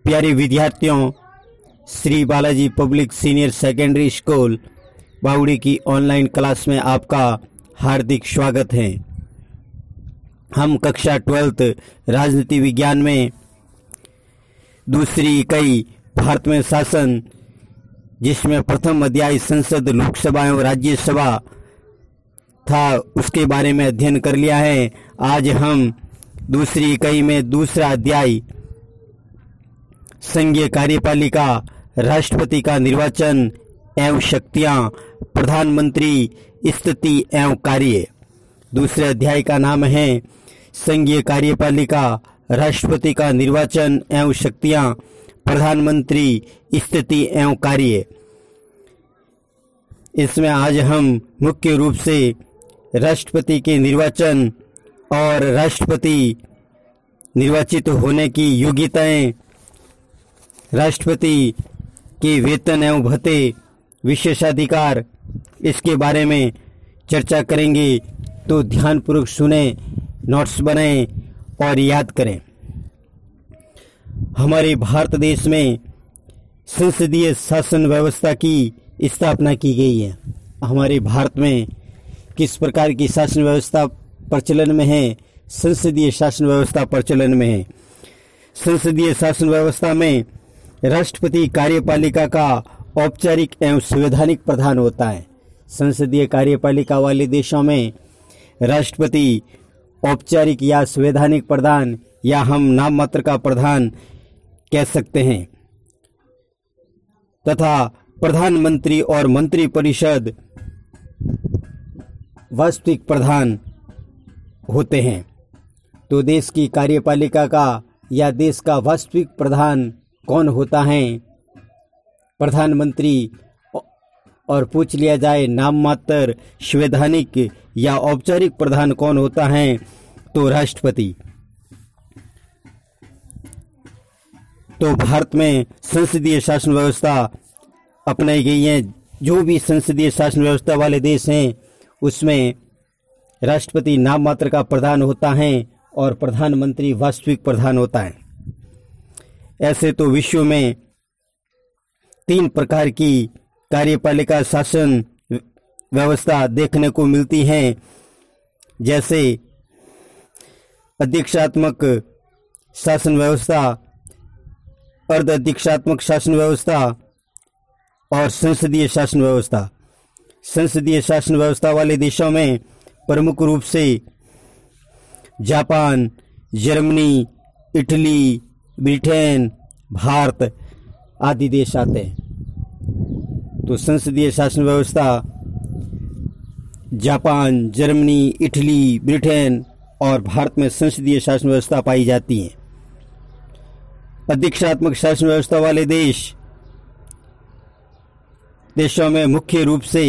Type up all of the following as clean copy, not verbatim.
प्यारे विद्यार्थियों, Shri Balaji public senior secondary school Bawadi की ऑनलाइन क्लास में आपका हार्दिक स्वागत है। हम कक्षा 12 राजनीति विज्ञान में दूसरी इकाई भारत में शासन, जिसमें प्रथम अध्याय संसद, लोकसभा एवं राज्यसभा था, उसके बारे में अध्ययन कर लिया है। आज हम दूसरी इकाई में दूसरा अध्याय संघीय कार्यपालिका, राष्ट्रपति का निर्वाचन एवं शक्तियां, प्रधानमंत्री स्थिति एवं कार्य। दूसरे अध्याय का नाम है संघीय कार्यपालिका, राष्ट्रपति का निर्वाचन एवं शक्तियां, प्रधानमंत्री स्थिति एवं कार्य। इसमें आज हम मुख्य रूप से राष्ट्रपति के निर्वाचन और राष्ट्रपति निर्वाचित होने की योग्यताएं, राष्ट्रपति के वेतन एवं भत्ते, विशेषाधिकार, इसके बारे में चर्चा करेंगे। तो ध्यानपूर्वक सुने, नोट्स बनाएं और याद करें। हमारे भारत देश में संसदीय शासन व्यवस्था की स्थापना की गई है। हमारे भारत में किस प्रकार की शासन व्यवस्था प्रचलन में है? संसदीय शासन व्यवस्था प्रचलन में है। संसदीय शासन व्यवस्था में राष्ट्रपति कार्यपालिका का औपचारिक एवं संवैधानिक प्रधान होता है। संसदीय कार्यपालिका वाले देशों में राष्ट्रपति औपचारिक या संवैधानिक प्रधान, या हम नाम मात्र का प्रधान कह सकते हैं, तथा प्रधानमंत्री और मंत्री परिषद वास्तविक प्रधान होते हैं। तो देश की कार्यपालिका का या देश का वास्तविक प्रधान कौन होता है? प्रधानमंत्री। और पूछ लिया जाए नाम मात्र, संवैधानिक या औपचारिक प्रधान कौन होता है? तो राष्ट्रपति। तो भारत में संसदीय शासन व्यवस्था अपनाई गई है। जो भी संसदीय शासन व्यवस्था वाले देश हैं, उसमें राष्ट्रपति नाम मात्र का प्रधान होता है और प्रधानमंत्री वास्तविक प्रधान होता है। ऐसे तो विश्व में 3 प्रकार की कार्यपालिका शासन व्यवस्था देखने को मिलती है, जैसे अध्यक्षात्मक शासन व्यवस्था, अर्ध अध्यक्षात्मक शासन व्यवस्था और संसदीय शासन व्यवस्था। संसदीय शासन व्यवस्था वाले देशों में प्रमुख रूप से Japan, Germany, Italy, Britain, Bharat आदि देश आते हैं। तो संसदीय शासन व्यवस्था जापान, जर्मनी, इटली, ब्रिटेन और भारत में संसदीय शासन व्यवस्था पाई जाती है। अध्यक्षात्मक शासन व्यवस्था वाले देशों में मुख्य रूप से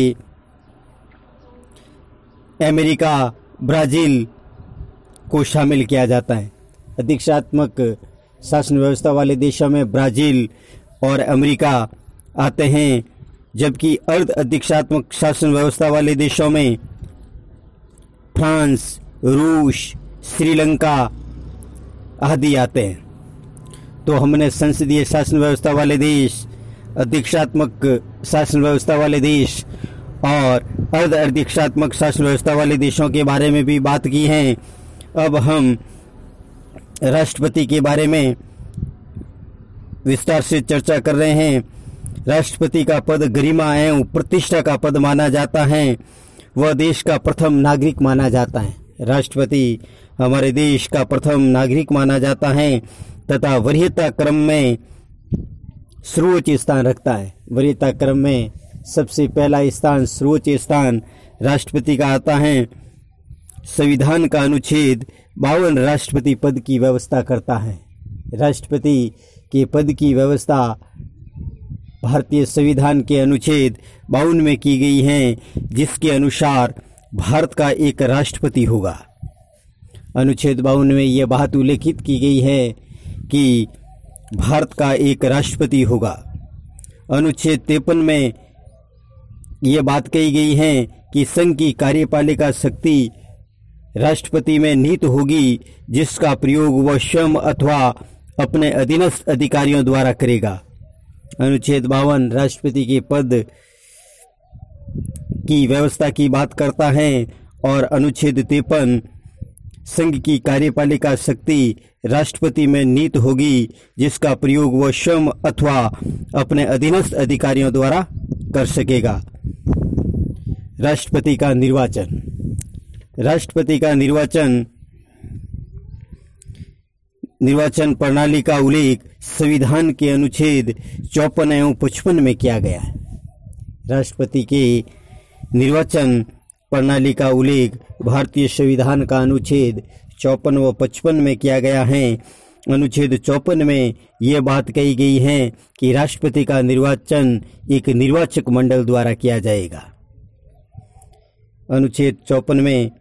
अमेरिका, ब्राजील को शामिल किया जाता है। अध्यक्षात्मक शासन व्यवस्था वाले देशों में ब्राजील और अमेरिका आते हैं, जबकि अर्ध अध्यक्षात्मक शासन व्यवस्था वाले देशों में फ्रांस, रूस, श्रीलंका आदि आते हैं। तो हमने संसदीय शासन व्यवस्था वाले देश, अध्यक्षात्मक शासन व्यवस्था वाले देश और अर्ध अध्यक्षात्मक शासन व्यवस्था वाले देशों के बारे में भी बात की है। अब हम राष्ट्रपति के बारे में विस्तार से चर्चा कर रहे हैं। राष्ट्रपति का पद गरिमा एवं प्रतिष्ठा का पद माना जाता है। वह देश का प्रथम नागरिक माना जाता है। राष्ट्रपति हमारे देश का प्रथम नागरिक माना जाता है तथा वरीयता क्रम में सर्वोच्च स्थान रखता है। वरीयता क्रम में सबसे पहला स्थान, सर्वोच्च स्थान राष्ट्रपति का आता है। संविधान का अनुच्छेद 52 राष्ट्रपति पद की व्यवस्था करता है। राष्ट्रपति के पद की व्यवस्था भारतीय संविधान के अनुच्छेद 52 में की गई है, जिसके अनुसार भारत का एक राष्ट्रपति होगा। अनुच्छेद 52 में यह बात उल्लेखित की गई है कि भारत का एक राष्ट्रपति होगा। अनुच्छेद 53 में यह बात कही गई है कि संघ की कार्यपालिका शक्ति राष्ट्रपति में निहित होगी, जिसका प्रयोग वह स्वयं अथवा अपने अधीनस्थ अधिकारियों द्वारा करेगा। अनुच्छेद 52 राष्ट्रपति के पद की व्यवस्था की बात करता है और अनुच्छेद 53 संघ की कार्यपालिका शक्ति राष्ट्रपति में नीत होगी, जिसका प्रयोग वह स्वयं अथवा अपने अधीनस्थ अधिकारियों द्वारा कर सकेगा। राष्ट्रपति का निर्वाचन। राष्ट्रपति का निर्वाचन प्रणाली का उल्लेख संविधान के अनुच्छेद 54 एवं 55 में किया गया है। राष्ट्रपति के निर्वाचन प्रणाली का उल्लेख भारतीय संविधान का अनुच्छेद 54 व 55 में किया गया है। अनुच्छेद 54 में यह बात कही गई है कि राष्ट्रपति का निर्वाचन एक निर्वाचक मंडल द्वारा किया जाएगा। अनुच्छेद 54 में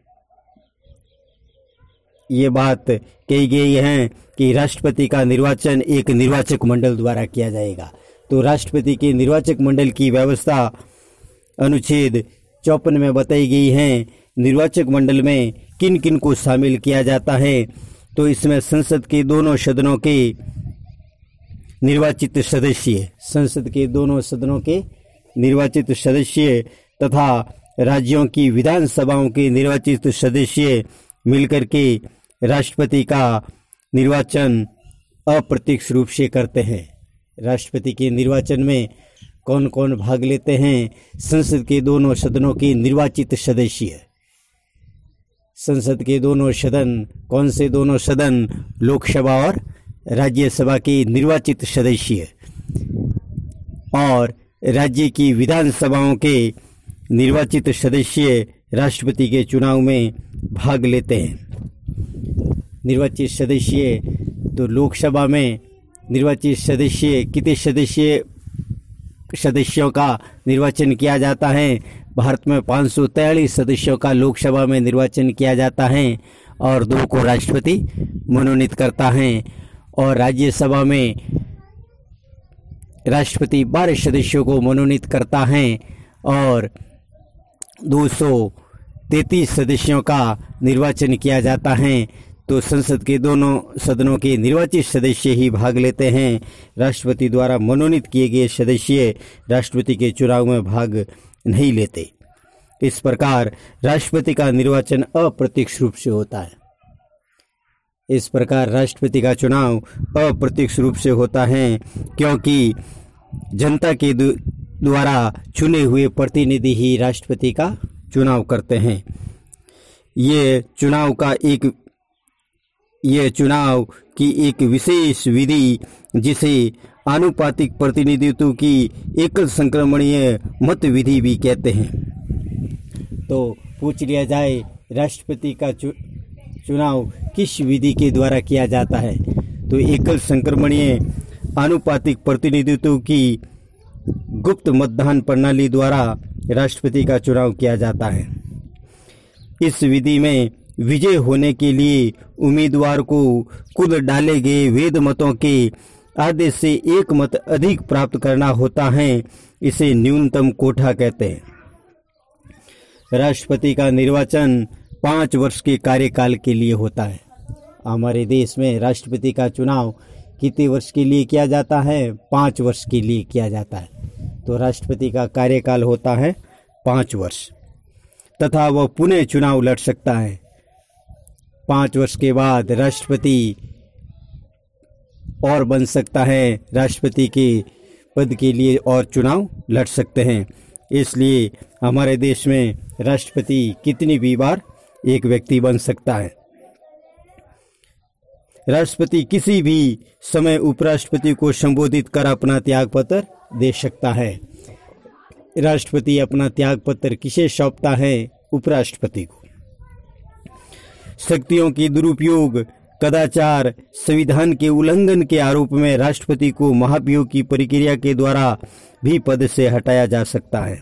ये बात कही गई है कि राष्ट्रपति का निर्वाचन एक निर्वाचक मंडल द्वारा किया जाएगा। तो राष्ट्रपति के निर्वाचक मंडल की व्यवस्था अनुच्छेद 54 में बताई गई है। निर्वाचक मंडल में किन किन को शामिल किया जाता है, तो इसमें संसद के दोनों सदनों के निर्वाचित सदस्य, संसद के दोनों सदनों के निर्वाचित सदस्य तथा राज्यों की विधानसभाओं के निर्वाचित सदस्य मिलकर के राष्ट्रपति का निर्वाचन अप्रत्यक्ष रूप से करते हैं। राष्ट्रपति के निर्वाचन में कौन कौन भाग लेते हैं? संसद के दोनों सदनों के निर्वाचित सदस्य। संसद के दोनों सदन, कौन से दोनों सदन? लोकसभा और राज्यसभा के निर्वाचित सदस्य, और राज्य की विधानसभाओं के निर्वाचित सदस्य राष्ट्रपति के चुनाव में भाग लेते हैं। निर्वाचित सदस्य, तो लोकसभा में निर्वाचित सदस्य कितने सदस्यों का निर्वाचन किया जाता है? भारत में 543 सदस्यों का लोकसभा में निर्वाचन किया जाता है और 2 को राष्ट्रपति मनोनीत करता है। और राज्यसभा में राष्ट्रपति 12 सदस्यों को मनोनीत करता है और 233 सदस्यों का निर्वाचन किया जाता है। तो संसद के दोनों सदनों के निर्वाचित सदस्य ही भाग लेते हैं। राष्ट्रपति द्वारा मनोनीत किए गए सदस्य राष्ट्रपति के चुनाव में भाग नहीं लेते। इस प्रकार राष्ट्रपति का निर्वाचन अप्रत्यक्ष रूप से होता है। इस प्रकार राष्ट्रपति का चुनाव अप्रत्यक्ष रूप से होता है, क्योंकि जनता के द्वारा चुने हुए प्रतिनिधि ही राष्ट्रपति का चुनाव करते हैं। ये चुनाव की एक विशेष विधि, जिसे आनुपातिक प्रतिनिधित्व की एकल संक्रमणीय मत विधि भी कहते हैं। तो पूछ लिया जाए, राष्ट्रपति का चुनाव किस विधि के द्वारा किया जाता है? तो एकल संक्रमणीय आनुपातिक प्रतिनिधित्व की गुप्त मतदान प्रणाली द्वारा राष्ट्रपति का चुनाव किया जाता है। इस विधि में विजय होने के लिए उम्मीदवार को कुल डाले गए वेद मतों के आधे से 1 मत अधिक प्राप्त करना होता है। इसे न्यूनतम कोठा कहते हैं। राष्ट्रपति का निर्वाचन 5 वर्ष के कार्यकाल के लिए होता है। हमारे देश में राष्ट्रपति का चुनाव कितने वर्ष के लिए किया जाता है? 5 वर्ष के लिए किया जाता है। तो राष्ट्रपति का कार्यकाल होता है 5 वर्ष, तथा वह पुनः चुनाव लड़ सकता है। 5 वर्ष के बाद राष्ट्रपति और बन सकता है, राष्ट्रपति के पद के लिए और चुनाव लड़ सकते हैं। इसलिए हमारे देश में राष्ट्रपति कितनी भी बार एक व्यक्ति बन सकता है। राष्ट्रपति किसी भी समय उपराष्ट्रपति को संबोधित कर अपना त्याग पत्र दे सकता है। राष्ट्रपति अपना त्याग पत्र किसे सौंपता है? उपराष्ट्रपति को। शक्तियों की दुरुपयोग, कदाचार, संविधान के उल्लंघन के आरोप में राष्ट्रपति को महाभियोग की प्रक्रिया के द्वारा भी पद से हटाया जा सकता है।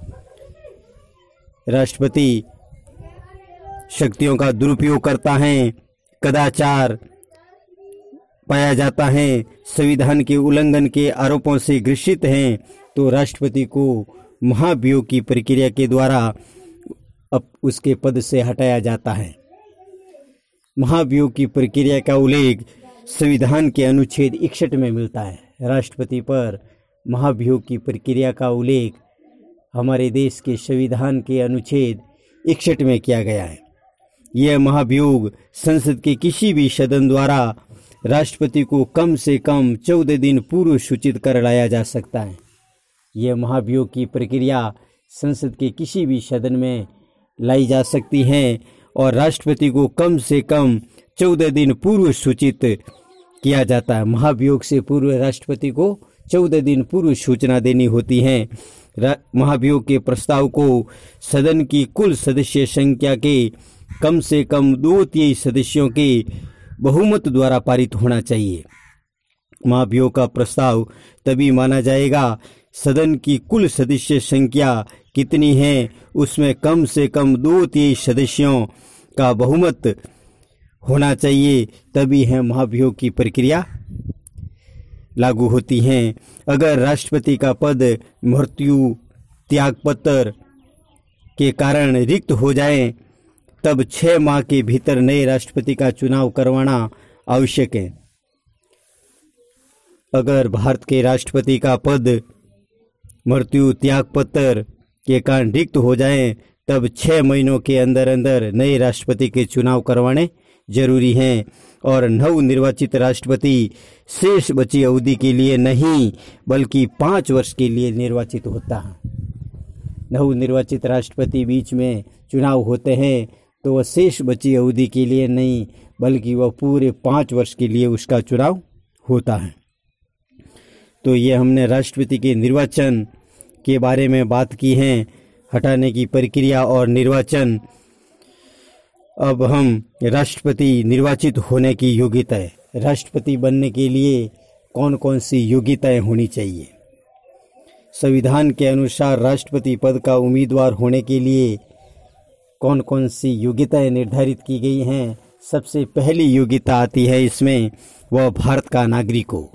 राष्ट्रपति शक्तियों का दुरुपयोग करता है, कदाचार पाया जाता है, संविधान के उल्लंघन के आरोपों से ग्रसित हैं, तो राष्ट्रपति को महाभियोग की प्रक्रिया के द्वारा अब उसके पद से हटाया जाता है। महाभियोग की प्रक्रिया का उल्लेख संविधान के अनुच्छेद 61 में मिलता है। राष्ट्रपति पर महाभियोग की प्रक्रिया का उल्लेख हमारे देश के संविधान के अनुच्छेद 61 में किया गया है। यह महाभियोग संसद के किसी भी सदन द्वारा राष्ट्रपति को कम से कम 14 दिन पूर्व सूचित कर लाया जा सकता है। यह महाभियोग की प्रक्रिया संसद के किसी भी सदन में लाई जा सकती है और राष्ट्रपति को कम से कम 14 दिन पूर्व सूचित किया जाता है। महाभियोग से पूर्व राष्ट्रपति को 14 दिन पूर्व सूचना देनी होती है। महाभियोग के प्रस्ताव को सदन की कुल सदस्य संख्या के कम से कम 2/3 सदस्यों के बहुमत द्वारा पारित होना चाहिए। महाभियोग का प्रस्ताव तभी माना जाएगा सदन की कुल सदस्य संख्या कितनी है उसमें कम से कम 2/3 सदस्यों का बहुमत होना चाहिए, तभी है महाभियोग की प्रक्रिया लागू होती है। अगर राष्ट्रपति का पद मृत्यु, त्यागपत्र के कारण रिक्त हो जाए तब 6 माह के भीतर नए राष्ट्रपति का चुनाव करवाना आवश्यक है। अगर भारत के राष्ट्रपति का पद मृत्यु, त्यागपत्र के कारण रिक्त हो जाए तब 6 महीनों के अंदर अंदर नए राष्ट्रपति के चुनाव करवाने जरूरी हैं और नवनिर्वाचित राष्ट्रपति शेष बची अवधि के लिए नहीं बल्कि 5 वर्ष के लिए निर्वाचित होता है। नवनिर्वाचित राष्ट्रपति बीच में चुनाव होते हैं तो वह शेष बची अवधि के लिए नहीं बल्कि वह पूरे 5 वर्ष के लिए उसका चुनाव होता है। तो ये हमने राष्ट्रपति के निर्वाचन के बारे में बात की है, हटाने की प्रक्रिया और निर्वाचन। अब हम राष्ट्रपति निर्वाचित होने की योग्यताएं, राष्ट्रपति बनने के लिए कौन कौन सी योग्यताएं होनी चाहिए। संविधान के अनुसार राष्ट्रपति पद का उम्मीदवार होने के लिए कौन कौन सी योग्यताएं निर्धारित की गई हैं। सबसे पहली योग्यता आती है इसमें, वह भारत का नागरिक हो,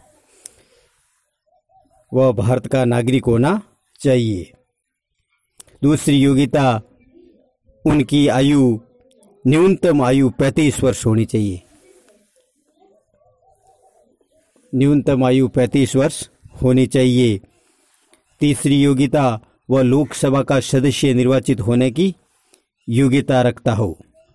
वह भारत का नागरिक होना चाहिए। दूसरी योग्यता, उनकी आयु न्यूनतम आयु 35 वर्ष होनी चाहिए। न्यूनतम आयु 35 वर्ष होनी चाहिए। तीसरी योग्यता, वह लोकसभा का सदस्य निर्वाचित होने की योग्यता रखता हो,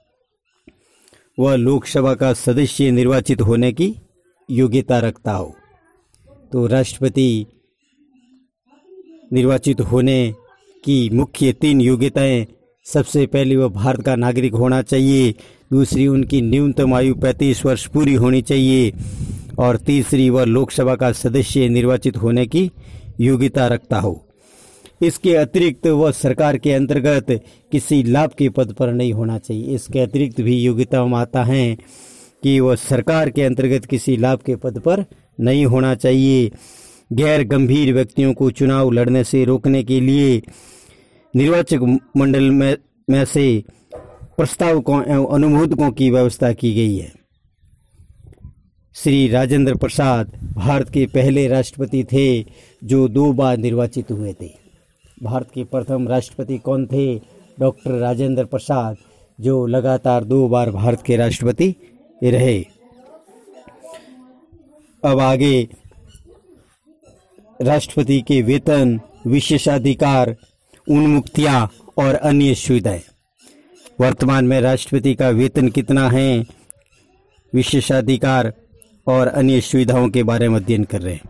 वह लोकसभा का सदस्य निर्वाचित होने की योग्यता रखता हो। तो राष्ट्रपति निर्वाचित होने की मुख्य 3 योग्यताएं, सबसे पहली वह भारत का नागरिक होना चाहिए, दूसरी उनकी न्यूनतम आयु 35 वर्ष पूरी होनी चाहिए और तीसरी वह लोकसभा का सदस्य निर्वाचित होने की योग्यता रखता हो। इसके अतिरिक्त वह सरकार के अंतर्गत किसी लाभ के पद पर नहीं होना चाहिए। इसके अतिरिक्त भी योग्यता में आता है कि वह सरकार के अंतर्गत किसी लाभ के पद पर नहीं होना चाहिए। गैर गंभीर व्यक्तियों को चुनाव लड़ने से रोकने के लिए निर्वाचक मंडल में से प्रस्तावकों एवं अनुमोदकों की व्यवस्था की गई है। श्री राजेंद्र प्रसाद भारत के पहले राष्ट्रपति थे जो 2 बार निर्वाचित हुए थे। भारत के प्रथम राष्ट्रपति कौन थे? डॉक्टर राजेंद्र प्रसाद, जो लगातार 2 बार भारत के राष्ट्रपति रहे। अब आगे राष्ट्रपति के वेतन, विशेषाधिकार, उन्मुक्तियां और अन्य सुविधाएं। वर्तमान में राष्ट्रपति का वेतन कितना है, विशेषाधिकार और अन्य सुविधाओं के बारे में अध्ययन कर रहे हैं।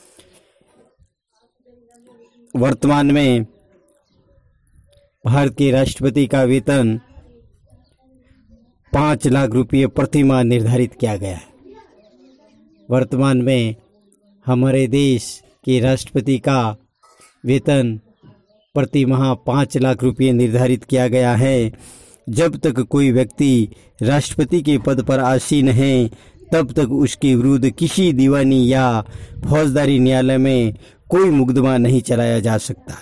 वर्तमान में भारत के राष्ट्रपति का वेतन 5 लाख रुपये प्रति माह निर्धारित किया गया है। वर्तमान में हमारे देश के राष्ट्रपति का वेतन प्रति माह 5 लाख रुपये निर्धारित किया गया है। जब तक कोई व्यक्ति राष्ट्रपति के पद पर आसीन है तब तक उसके विरुद्ध किसी दीवानी या फौजदारी न्यायालय में कोई मुकदमा नहीं चलाया जा सकता।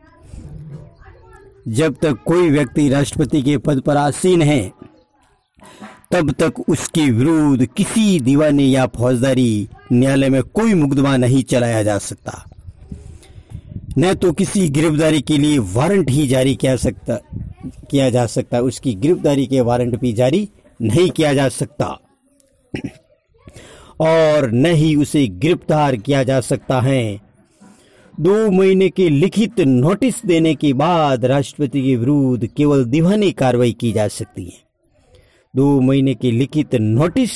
जब तक कोई व्यक्ति राष्ट्रपति के पद पर आसीन है तब तक उसके विरुद्ध किसी दीवानी या फौजदारी न्यायालय में कोई मुकदमा नहीं चलाया जा सकता। न तो किसी गिरफ्तारी के लिए वारंट ही जारी किया जा सकता, उसकी गिरफ्तारी के वारंट भी जारी नहीं किया जा सकता। और न ही उसे गिरफ्तार किया जा सकता है। 2 महीने के लिखित नोटिस देने के बाद राष्ट्रपति के विरुद्ध केवल दीवानी कार्रवाई की जा सकती है। 2 महीने के लिखित नोटिस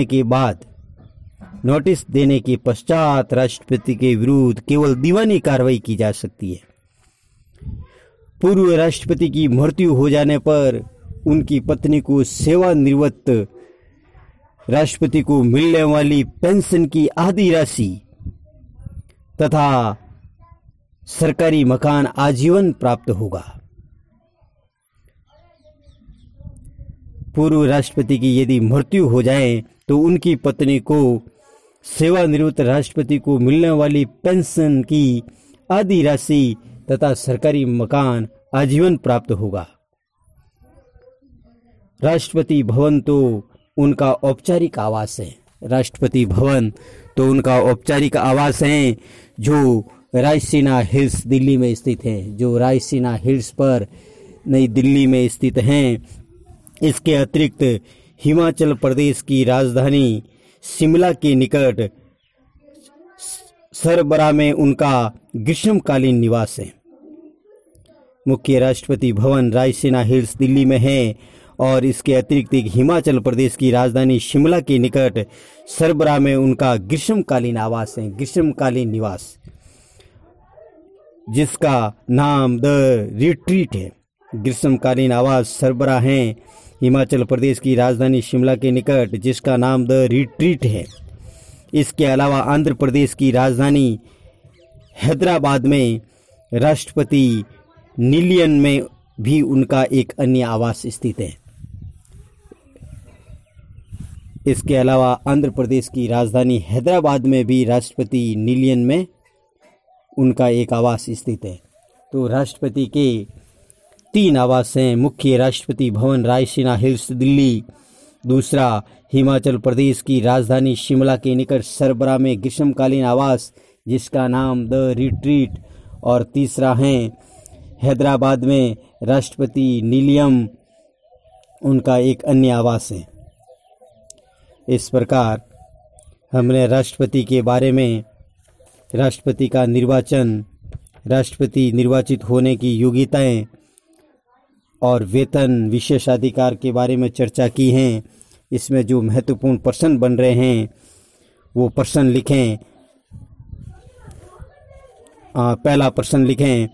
देने के पश्चात राष्ट्रपति के विरुद्ध केवल दीवानी कार्रवाई की जा सकती है। पूर्व राष्ट्रपति की मृत्यु हो जाने पर उनकी पत्नी को सेवानिवृत्त राष्ट्रपति को मिलने वाली पेंशन की आधी राशि तथा सरकारी मकान आजीवन प्राप्त होगा। पूर्व राष्ट्रपति की यदि मृत्यु हो जाए तो उनकी पत्नी को सेवानिवृत्त राष्ट्रपति को मिलने वाली पेंशन की आधी राशि तथा सरकारी मकान आजीवन प्राप्त होगा। राष्ट्रपति भवन तो उनका औपचारिक आवास है। राष्ट्रपति भवन तो उनका औपचारिक आवास है जो रायसीना हिल्स दिल्ली में स्थित है, जो रायसीना हिल्स पर नई दिल्ली में स्थित हैं। इसके अतिरिक्त हिमाचल प्रदेश की राजधानी शिमला के निकट सरबरा में उनका ग्रीष्मकालीन निवास है। मुख्य राष्ट्रपति भवन रायसीना हिल्स दिल्ली में है और इसके अतिरिक्त एक हिमाचल प्रदेश की राजधानी शिमला के निकट सरबरा में उनका ग्रीष्मकालीन आवास है, ग्रीष्मकालीन निवास, जिसका नाम द रिट्रीट है। ग्रीष्मकालीन आवास सरबरा है हिमाचल प्रदेश की राजधानी शिमला के निकट, जिसका नाम द रिट्रीट है। इसके अलावा आंध्र प्रदेश की राजधानी हैदराबाद में राष्ट्रपति निलयन में भी उनका एक अन्य आवास स्थित है। इसके अलावा आंध्र प्रदेश की राजधानी हैदराबाद में भी राष्ट्रपति निलयन में उनका एक आवास स्थित है। तो राष्ट्रपति के 3 आवास हैं। मुख्य राष्ट्रपति भवन रायसीना हिल्स दिल्ली, दूसरा हिमाचल प्रदेश की राजधानी शिमला के निकट सरबरा में ग्रीष्मकालीन आवास जिसका नाम द रिट्रीट, और तीसरा है हैदराबाद में राष्ट्रपति निलयम, उनका एक अन्य आवास है। इस प्रकार हमने राष्ट्रपति के बारे में, राष्ट्रपति का निर्वाचन, राष्ट्रपति निर्वाचित होने की योग्यताएं और वेतन विशेषाधिकार के बारे में चर्चा की हैं। इसमें जो महत्वपूर्ण प्रश्न बन रहे हैं वो प्रश्न लिखें। पहला प्रश्न लिखें,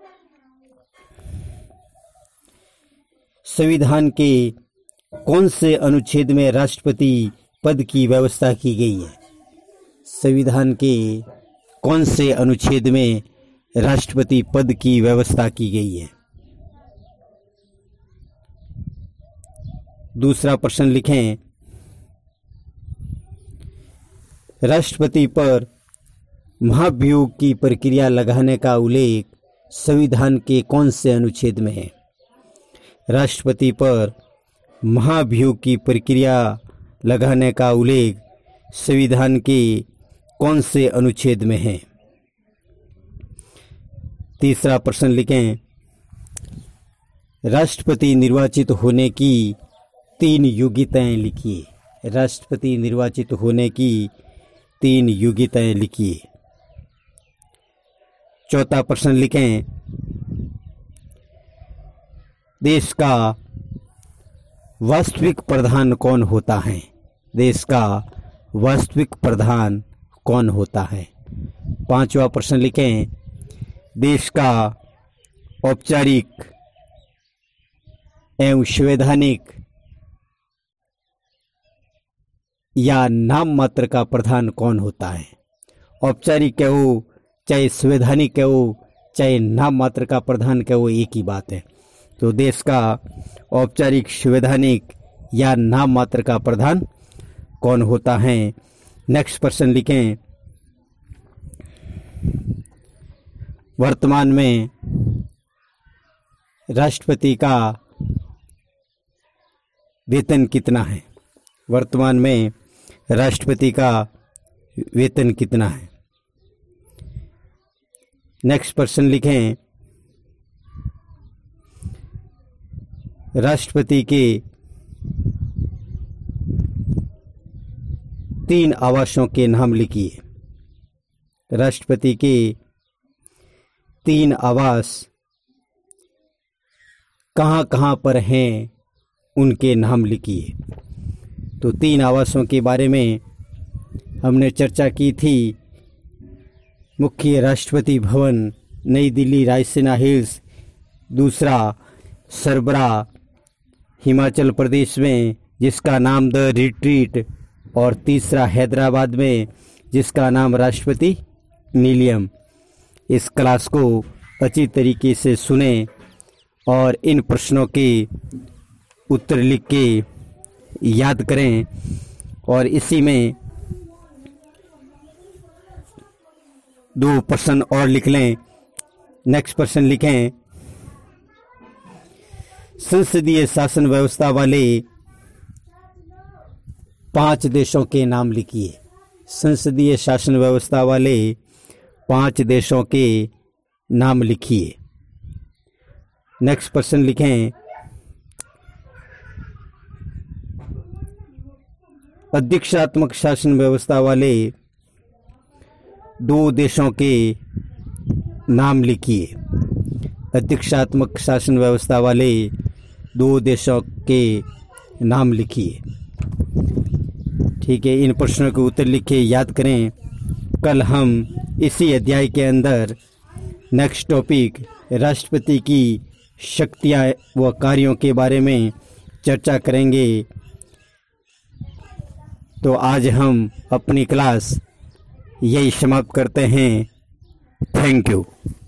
संविधान के कौन से अनुच्छेद में राष्ट्रपति पद की व्यवस्था की गई है? संविधान के कौन से अनुच्छेद में राष्ट्रपति पद की व्यवस्था की गई है? दूसरा प्रश्न लिखें, राष्ट्रपति पर महाभियोग की प्रक्रिया लगाने का उल्लेख संविधान के कौन से अनुच्छेद में है? राष्ट्रपति पर महाभियोग की प्रक्रिया लगाने का उल्लेख संविधान के कौन से अनुच्छेद में है? तीसरा प्रश्न लिखें, राष्ट्रपति निर्वाचित होने की 3 योग्यताएं लिखिए। राष्ट्रपति निर्वाचित होने की 3 योग्यताएं लिखिए। चौथा प्रश्न लिखें, देश का वास्तविक प्रधान कौन होता है? देश का वास्तविक प्रधान कौन होता है? पांचवा प्रश्न लिखें, देश का औपचारिक एवं संवैधानिक या नाम मात्र का प्रधान कौन होता है? औपचारिक कहो चाहे संवैधानिक कहो चाहे नाम मात्र का प्रधान कहो, एक ही बात है। तो देश का औपचारिक, संवैधानिक या नाम मात्र का प्रधान कौन होता है? नेक्स्ट प्रश्न लिखें, वर्तमान में राष्ट्रपति का वेतन कितना है? वर्तमान में राष्ट्रपति का वेतन कितना है? नेक्स्ट प्रश्न लिखें, राष्ट्रपति के 3 आवासों के नाम लिखिए। राष्ट्रपति के 3 आवास कहाँ कहाँ पर हैं, उनके नाम लिखिए। तो 3 आवासों के बारे में हमने चर्चा की थी। मुख्य राष्ट्रपति भवन नई दिल्ली रायसीना हिल्स, दूसरा सरबरा हिमाचल प्रदेश में जिसका नाम द रिट्रीट, और तीसरा हैदराबाद में जिसका नाम राष्ट्रपति निलयम। इस क्लास को अच्छी तरीके से सुने और इन प्रश्नों के उत्तर लिख के याद करें, और इसी में 2 प्रश्न और लिख लें। नेक्स्ट प्रश्न लिखें, संसदीय शासन व्यवस्था वाले 5 देशों के नाम लिखिए। संसदीय शासन व्यवस्था वाले 5 देशों के नाम लिखिए। नेक्स्ट प्रश्न लिखें, अध्यक्षात्मक शासन व्यवस्था वाले 2 देशों के नाम लिखिए। अध्यक्षात्मक शासन व्यवस्था वाले 2 देशों के नाम लिखिए। ठीक है, इन प्रश्नों के उत्तर लिख के याद करें। कल हम इसी अध्याय के अंदर नेक्स्ट टॉपिक राष्ट्रपति की शक्तियाँ व कार्यों के बारे में चर्चा करेंगे। तो आज हम अपनी क्लास यही समाप्त करते हैं। Thank you.